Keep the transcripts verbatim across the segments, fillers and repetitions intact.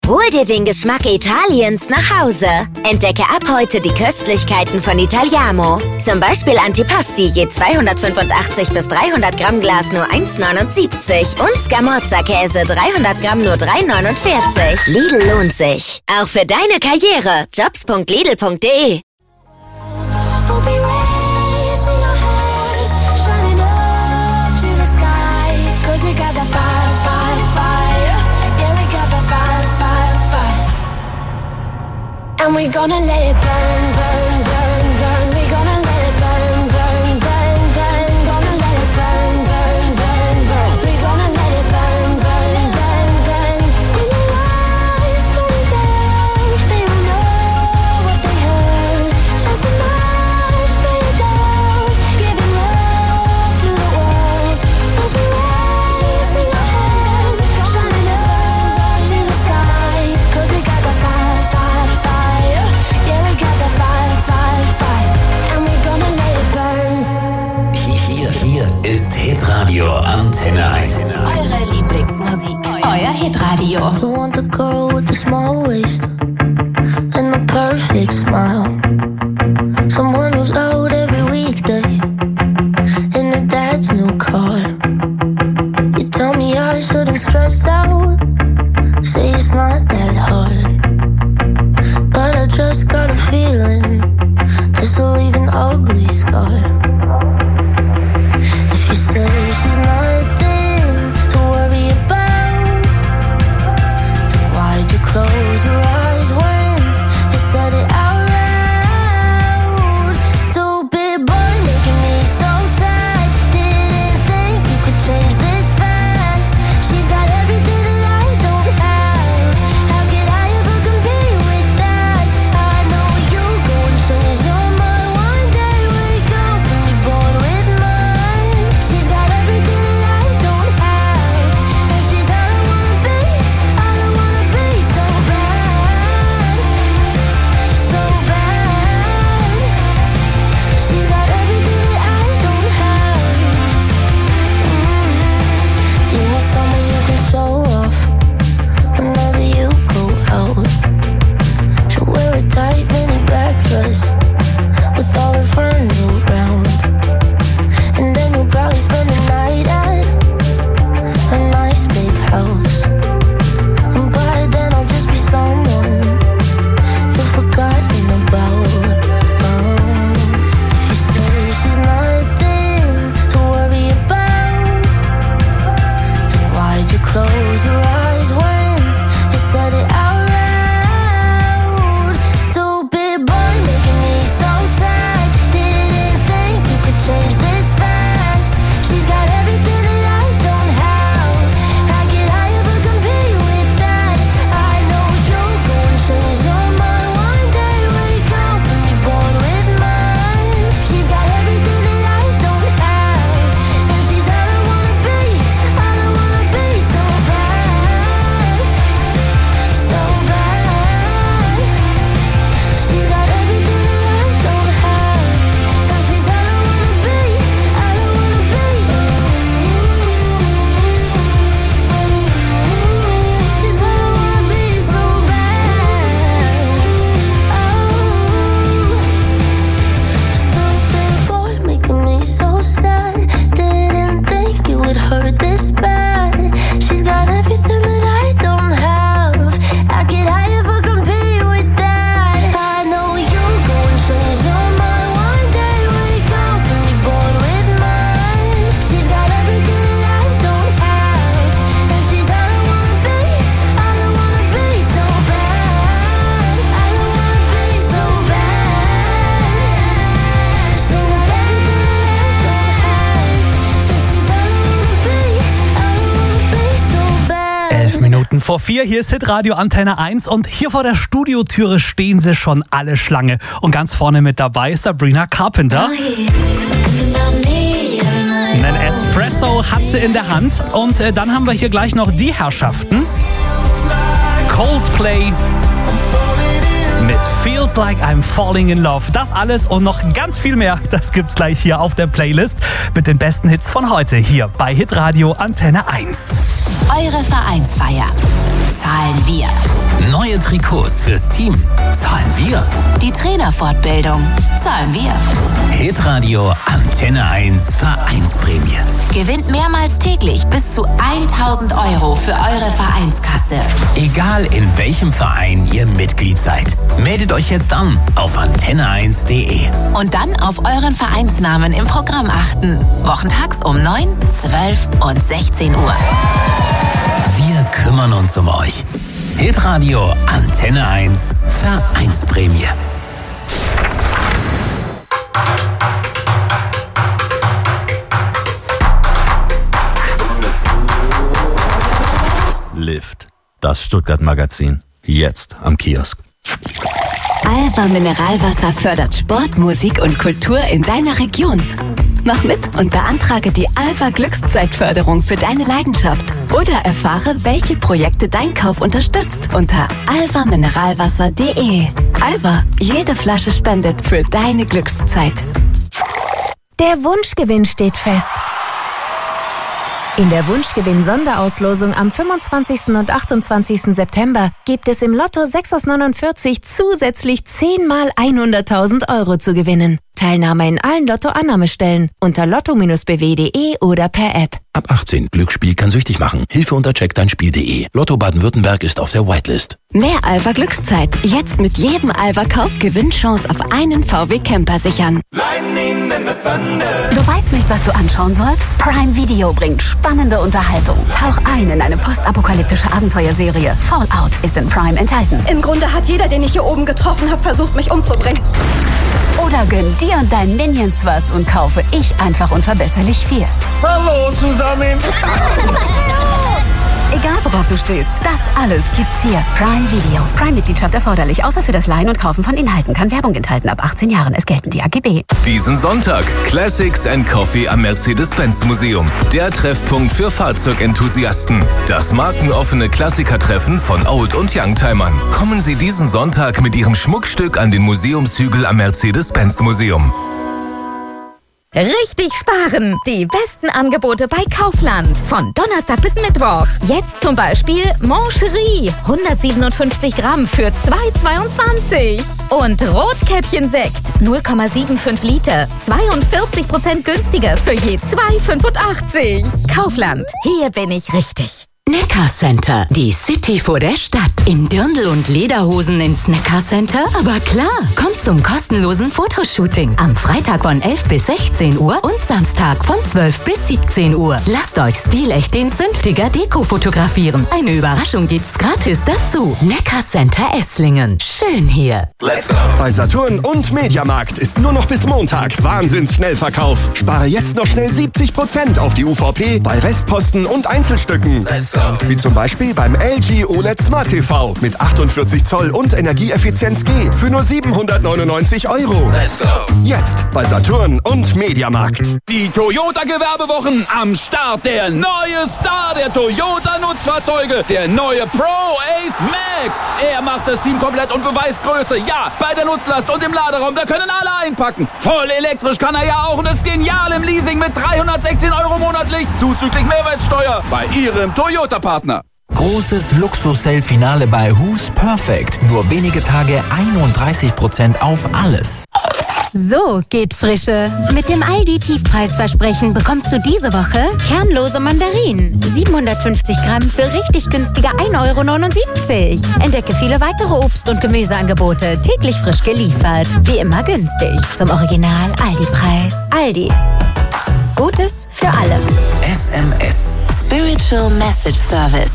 Hol dir den Geschmack Italiens nach Hause. Entdecke ab heute die Köstlichkeiten von Italiamo. Zum Beispiel Antipasti je zweihundertfünfundachtzig bis dreihundert Gramm Glas nur eins neunundsiebzig und Scamorza-Käse dreihundert Gramm nur drei neunundvierzig. Lidl lohnt sich. Auch für deine Karriere. jobs punkt lidl punkt de. And we're gonna let it burn, burn, burn, burn. We're gonna let it burn, burn, burn, burn. Gonna let it burn, burn, burn, burn. We're gonna let it burn, burn, burn, burn. When the lights turn down, they don't know what they heard. Strike the match, lay it down, giving love to the world. We'll be raising our hands, shining up to the sky. 'Cause we got the fire, fire, fire. Yeah, we got the fire, fire, fire. And we're gonna let it burn. Hier, hier ist Hitradio Antenne eins. Eure Lieblingsmusik. Euer Hitradio. You want the girl with the small waist and the perfect smile. Someone who's out every weekday in her dad's new car. You tell me I shouldn't stress out, say it's not that hard. But I just got a feeling this will leave an ugly scar. If you say she's nothing to worry about, then why'd you close your eyes when you said it out loud? Stupid boy making me so sad. Didn't think you could change this fast. She's got everything that I don't have. How could I ever compete with that? I know you go and change your mind one day. Wake up and be bored with mine. She's got everything that I don't have, and she's all I wanna be, all I wanna be. So bad, so bad. She's got everything that I don't have. Mm. You want someone you can show off whenever you go out. She'll wear a tight mini black dress with all her friends around, and then you'll probably spend the night at a nice big house. And by then I'll just be someone you've forgotten about. Um, if you say she's nothing to worry about, then why'd you close your eyes when you said it out loud? Stupid boy making me so sad. Didn't think you could change this fast. She's got everything that I don't have. How could I ever compete with that? I know you'll go and change your mind one day. Wake up and be bored with mine. She's got everything that I don't have, and she's all I wanna be, all I wanna be. So bad, so bad. She's got everything that I don't have, and she's all I wanna be, all I wanna be. She's all I wanna be, so bad. Oh, stupid boy making me so sad. Didn't think it would hurt this bad. She's got everything that I don't have. How could I ever compete with that? I know you'll go and change your mind one day. Wake up and be bored with mine. She's got everything that I don't have, and she's all I wanna be, all I wanna be. So bad, all I wanna be. So bad. She's got everything that I don't have, and she's all I wanna be, all I wanna be. So bad. Elf Minuten vor vier, hier ist Hitradio Antenne eins und hier vor der Studiotüre stehen sie schon alle Schlange. Und ganz vorne mit dabei ist Sabrina Carpenter. Einen Espresso hat sie in der Hand und äh, dann haben wir hier gleich noch die Herrschaften. Coldplay mit Feels Like I'm Falling in Love. Das alles und noch ganz viel mehr, das gibt's gleich hier auf der Playlist mit den besten Hits von heute hier bei Hitradio Antenne eins. Eure Vereinsfeier zahlen wir. Neue Trikots fürs Team zahlen wir. Die Trainerfortbildung zahlen wir. Hitradio Antenne eins Vereinsprämie. Gewinnt mehrmals täglich bis zu tausend Euro für eure Vereinskasse. Egal in welchem Verein ihr Mitglied seid. Meldet euch jetzt an auf antenne eins punkt de. Und dann auf euren Vereinsnamen im Programm achten. Wochentags um neun, zwölf und sechzehn Uhr. Wir kümmern uns um euch. Hitradio Antenne eins Vereinsprämie. Lift. Das Stuttgart-Magazin. Jetzt am Kiosk. Alva Mineralwasser fördert Sport, Musik und Kultur in deiner Region. Mach mit und beantrage die Alva Glückszeitförderung für deine Leidenschaft. Oder erfahre, welche Projekte dein Kauf unterstützt unter alva mineralwasser punkt de. Alva, jede Flasche spendet für deine Glückszeit. Der Wunschgewinn steht fest. In der Wunschgewinn-Sonderauslosung am fünfundzwanzigsten und achtundzwanzigsten September gibt es im Lotto sechs aus neunundvierzig zusätzlich zehnmal hunderttausend Euro zu gewinnen. Teilnahme in allen Lotto-Annahmestellen unter lotto b w punkt de oder per App. Ab achtzehn. Glücksspiel kann süchtig machen. Hilfe unter check dein spiel punkt de. Lotto Baden-Württemberg ist auf der Whitelist. Mehr Alva Glückszeit. Jetzt mit jedem Alva-Kauf Gewinnchance auf einen V W Camper sichern. Du weißt nicht, was du anschauen sollst? Prime Video bringt spannende Unterhaltung. Tauch ein in eine postapokalyptische Abenteuerserie. Fallout ist in Prime enthalten. Im Grunde hat jeder, den ich hier oben getroffen habe, versucht, mich umzubringen. Oder gönn dir und deinen Minions was und kaufe Ich einfach unverbesserlich vier. Hallo zusammen! Egal worauf du stehst, das alles gibt's hier. Prime Video. Prime-Mitgliedschaft erforderlich, außer für das Leihen und Kaufen von Inhalten. Kann Werbung enthalten. Ab achtzehn Jahren. Es gelten die A G B. Diesen Sonntag Classics and Coffee am Mercedes-Benz Museum. Der Treffpunkt für Fahrzeugenthusiasten. Das markenoffene Klassikertreffen von Old- und Youngtimern. Kommen Sie diesen Sonntag mit Ihrem Schmuckstück an den Museumshügel am Mercedes-Benz Museum. Richtig sparen! Die besten Angebote bei Kaufland. Von Donnerstag bis Mittwoch. Jetzt zum Beispiel Moncherie. hundertsiebenundfünfzig Gramm für zwei Euro zweiundzwanzig. Und Rotkäppchensekt. null Komma fünfundsiebzig Liter. zweiundvierzig Prozent günstiger für je zwei Euro fünfundachtzig. Kaufland. Hier bin ich richtig. Neckar Center, die City vor der Stadt. In Dirndl und Lederhosen ins Neckar Center? Aber klar, kommt zum kostenlosen Fotoshooting. Am Freitag von elf bis sechzehn Uhr und Samstag von zwölf bis siebzehn Uhr. Lasst euch stilecht den Zünftiger Deko fotografieren. Eine Überraschung gibt's gratis dazu. Neckar Center Esslingen. Schön hier. Let's go. Bei Saturn und Mediamarkt ist nur noch bis Montag Wahnsinns-Schnellverkauf. Spare jetzt noch schnell siebzig Prozent auf die U V P bei Restposten und Einzelstücken. Let's go. Wie zum Beispiel beim L G O L E D Smart T V mit achtundvierzig Zoll und Energieeffizienz G für nur siebenhundertneunundneunzig Euro. Let's go. Jetzt bei Saturn und Mediamarkt. Die Toyota-Gewerbewochen am Start. Der neue Star der Toyota-Nutzfahrzeuge. Der neue Pro Ace Max. Er macht das Team komplett und beweist Größe. Ja, bei der Nutzlast und im Laderaum, da können alle einpacken. Voll elektrisch kann er ja auch und ist genial im Leasing mit dreihundertsechzehn Euro monatlich zuzüglich Mehrwertsteuer bei Ihrem Toyota-Partner. Großes Luxus-Sale-Finale bei Who's Perfect. Nur wenige Tage einunddreißig Prozent auf alles. So geht Frische. Mit dem Aldi-Tiefpreisversprechen bekommst du diese Woche kernlose Mandarinen. siebenhundertfünfzig Gramm für richtig günstige ein Euro neunundsiebzig. Entdecke viele weitere Obst- und Gemüseangebote, täglich frisch geliefert. Wie immer günstig. Zum Original Aldi-Preis. Aldi. Gutes für alle. S M S. Spiritual Message Service.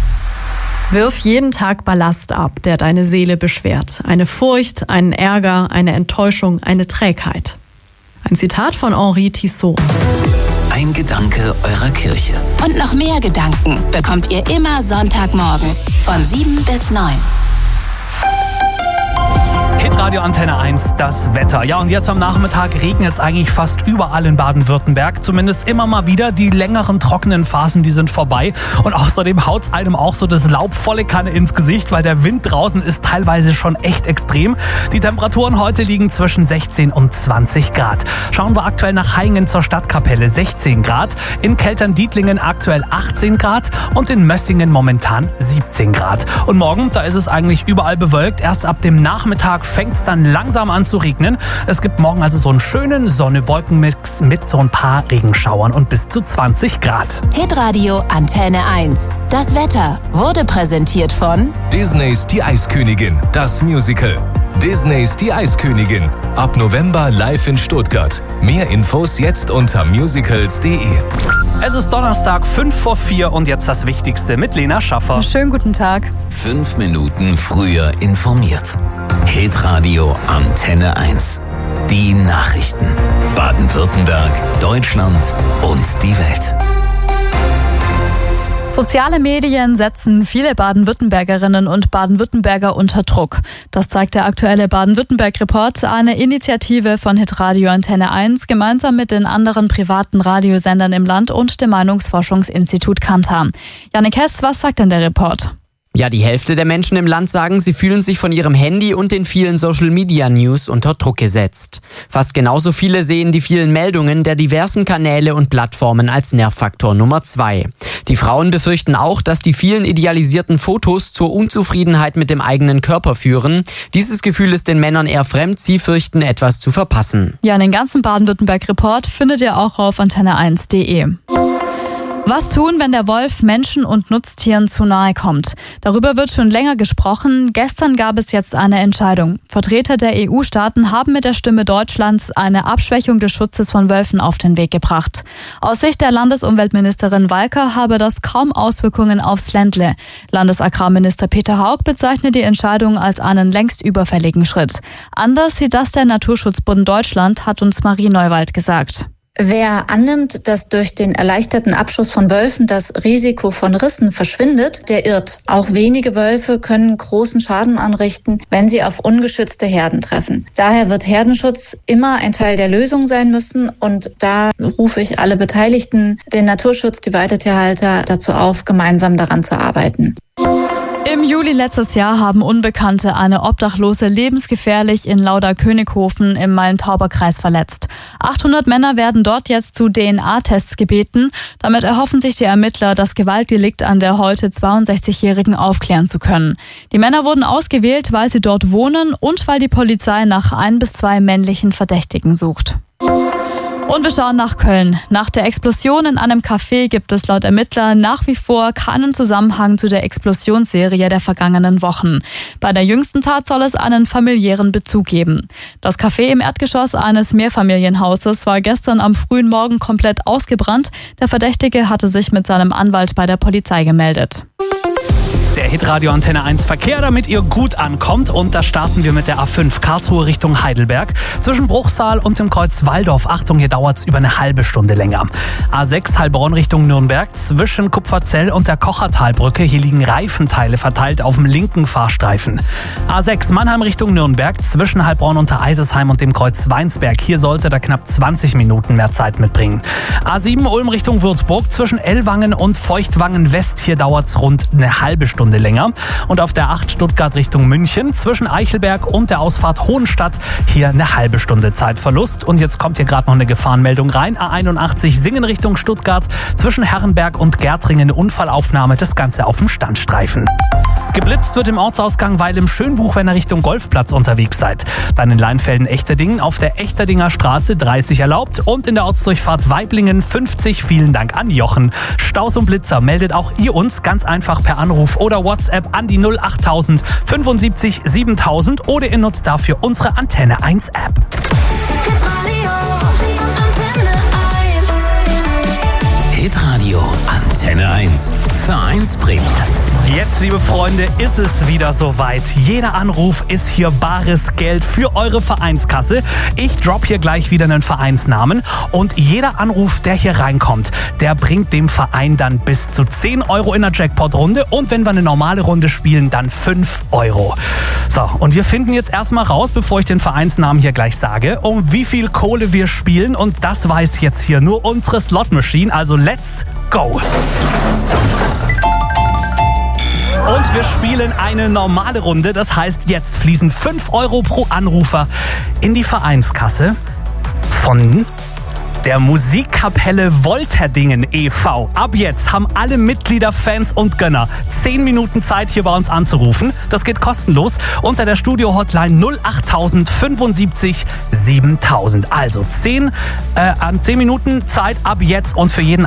Wirf jeden Tag Ballast ab, der deine Seele beschwert. Eine Furcht, einen Ärger, eine Enttäuschung, eine Trägheit. Ein Zitat von Henri Tissot. Ein Gedanke eurer Kirche. Und noch mehr Gedanken bekommt ihr immer Sonntagmorgens von sieben bis neun. Hitradio Antenne eins, das Wetter. Ja, und jetzt am Nachmittag regnet es eigentlich fast überall in Baden-Württemberg. Zumindest immer mal wieder. Die längeren trockenen Phasen, die sind vorbei. Und außerdem haut es einem auch so das Laub volle Kanne ins Gesicht, weil der Wind draußen ist teilweise schon echt extrem. Die Temperaturen heute liegen zwischen sechzehn und zwanzig Grad. Schauen wir aktuell nach Haingen zur Stadtkapelle, sechzehn Grad. In Keltern-Dietlingen aktuell achtzehn Grad und in Mössingen momentan siebzehn Grad. Und morgen, da ist es eigentlich überall bewölkt. Erst ab dem Nachmittag fängt es dann langsam an zu regnen. Es gibt morgen also so einen schönen Sonne-Wolken-Mix mit so ein paar Regenschauern und bis zu zwanzig Grad. Hitradio Antenne eins. Das Wetter wurde präsentiert von Disneys Die Eiskönigin, das Musical. Disneys Die Eiskönigin. Ab November live in Stuttgart. Mehr Infos jetzt unter musicals punkt de. Es ist Donnerstag, fünf vor vier und jetzt das Wichtigste mit Lena Schaffer. Schönen guten Tag. Fünf Minuten früher informiert. Hitradio Antenne eins. Die Nachrichten. Baden-Württemberg, Deutschland und die Welt. Soziale Medien setzen viele Baden-Württembergerinnen und Baden-Württemberger unter Druck. Das zeigt der aktuelle Baden-Württemberg-Report, eine Initiative von Hitradio Antenne eins gemeinsam mit den anderen privaten Radiosendern im Land und dem Meinungsforschungsinstitut Kantar. Jannik Hess, was sagt denn der Report? Ja, die Hälfte der Menschen im Land sagen, sie fühlen sich von ihrem Handy und den vielen Social-Media-News unter Druck gesetzt. Fast genauso viele sehen die vielen Meldungen der diversen Kanäle und Plattformen als Nervfaktor Nummer zwei. Die Frauen befürchten auch, dass die vielen idealisierten Fotos zur Unzufriedenheit mit dem eigenen Körper führen. Dieses Gefühl ist den Männern eher fremd, sie fürchten, etwas zu verpassen. Ja, den ganzen Baden-Württemberg-Report findet ihr auch auf antenne eins punkt de. Was tun, wenn der Wolf Menschen und Nutztieren zu nahe kommt? Darüber wird schon länger gesprochen. Gestern gab es jetzt eine Entscheidung. Vertreter der E U-Staaten haben mit der Stimme Deutschlands eine Abschwächung des Schutzes von Wölfen auf den Weg gebracht. Aus Sicht der Landesumweltministerin Walker habe das kaum Auswirkungen aufs Ländle. Landesagrarminister Peter Haug bezeichnet die Entscheidung als einen längst überfälligen Schritt. Anders sieht das der Naturschutzbund Deutschland, hat uns Marie Neuwald gesagt. Wer annimmt, dass durch den erleichterten Abschuss von Wölfen das Risiko von Rissen verschwindet, der irrt. Auch wenige Wölfe können großen Schaden anrichten, wenn sie auf ungeschützte Herden treffen. Daher wird Herdenschutz immer ein Teil der Lösung sein müssen und da rufe ich alle Beteiligten, den Naturschutz, die Weidetierhalter dazu auf, gemeinsam daran zu arbeiten. Im Juli letztes Jahr haben Unbekannte eine Obdachlose lebensgefährlich in Lauda-Könighofen im Main-Tauber-Kreis verletzt. achthundert Männer werden dort jetzt zu D N A-Tests gebeten. Damit erhoffen sich die Ermittler, das Gewaltdelikt an der heute zweiundsechzigjährigen aufklären zu können. Die Männer wurden ausgewählt, weil sie dort wohnen und weil die Polizei nach ein bis zwei männlichen Verdächtigen sucht. Und wir schauen nach Köln. Nach der Explosion in einem Café gibt es laut Ermittler nach wie vor keinen Zusammenhang zu der Explosionsserie der vergangenen Wochen. Bei der jüngsten Tat soll es einen familiären Bezug geben. Das Café im Erdgeschoss eines Mehrfamilienhauses war gestern am frühen Morgen komplett ausgebrannt. Der Verdächtige hatte sich mit seinem Anwalt bei der Polizei gemeldet. Der Hitradio Antenne eins Verkehr, damit ihr gut ankommt. Und da starten wir mit der A fünf Karlsruhe Richtung Heidelberg. Zwischen Bruchsal und dem Kreuz Walldorf. Achtung, hier dauert es über eine halbe Stunde länger. A sechs Heilbronn Richtung Nürnberg. Zwischen Kupferzell und der Kochertalbrücke. Hier liegen Reifenteile verteilt auf dem linken Fahrstreifen. A sechs Mannheim Richtung Nürnberg. Zwischen Heilbronn unter Eisesheim und dem Kreuz Weinsberg. Hier sollte da knapp zwanzig Minuten mehr Zeit mitbringen. A sieben Ulm Richtung Würzburg. Zwischen Ellwangen und Feuchtwangen West. Hier dauert es rund eine halbe Stunde länger. Und auf der acht Stuttgart Richtung München zwischen Eichelberg und der Ausfahrt Hohenstadt hier eine halbe Stunde Zeitverlust. Und jetzt kommt hier gerade noch eine Gefahrenmeldung rein. A einundachtzig Singen Richtung Stuttgart zwischen Herrenberg und Gärtringen eine Unfallaufnahme. Das Ganze auf dem Standstreifen. Geblitzt wird im Ortsausgang Weil im Schönbuch, wenn ihr Richtung Golfplatz unterwegs seid. Dann in Leinfelden-Echterdingen auf der Echterdinger Straße dreißig erlaubt und in der Ortsdurchfahrt Weiblingen fünfzig. Vielen Dank an Jochen. Staus und Blitzer meldet auch ihr uns ganz einfach per Anruf oder WhatsApp an die null achttausend fünfundsiebzig siebentausend oder ihr nutzt dafür unsere Antenne eins App. Hitradio Antenne eins. Vereinsprämie. Jetzt, liebe Freunde, ist es wieder soweit. Jeder Anruf ist hier bares Geld für eure Vereinskasse. Ich drop hier gleich wieder einen Vereinsnamen und jeder Anruf, der hier reinkommt, der bringt dem Verein dann bis zu zehn Euro in der Jackpot-Runde und wenn wir eine normale Runde spielen, dann fünf Euro. So, und wir finden jetzt erstmal raus, bevor ich den Vereinsnamen hier gleich sage, um wie viel Kohle wir spielen. Und das weiß jetzt hier nur unsere Slot Machine. Also let's go! Und wir spielen eine normale Runde. Das heißt, jetzt fließen fünf Euro pro Anrufer in die Vereinskasse von der Musikkapelle Wolterdingen e V. Ab jetzt haben alle Mitglieder, Fans und Gönner zehn Minuten Zeit, hier bei uns anzurufen. Das geht kostenlos unter der Studio-Hotline null acht null null fünfundsiebzig siebentausend. Also zehn, äh, zehn Minuten Zeit ab jetzt und für jeden